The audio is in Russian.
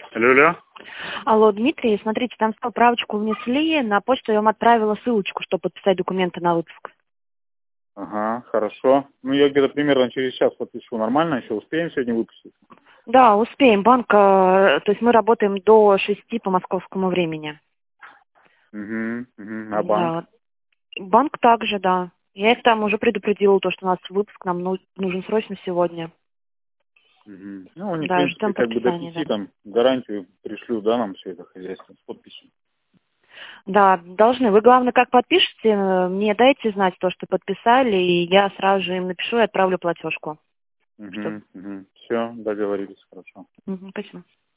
Алло, алло. Алло, Дмитрий, смотрите, там справочку внесли, на почту я вам отправила ссылочку, чтобы подписать документы на выпуск. Ага, хорошо. Ну, я где-то примерно через час подпишу. Нормально еще? Успеем сегодня выпустить? Да, успеем. Банк, то есть мы работаем до 6 по московскому времени. А банк? Да. Банк также, да. Я их там уже предупредила, то, что у нас выпуск нам нужен срочно сегодня. Ну, они, в Да, принципе, ждем как бы до подписания, 5 да. там гарантию пришлют, да, нам все это хозяйство с подписью. Да, должны. Вы, главное, как подпишете, мне дайте знать то, что подписали, и я сразу же им напишу и отправлю платежку. Все, договорились, хорошо. Спасибо.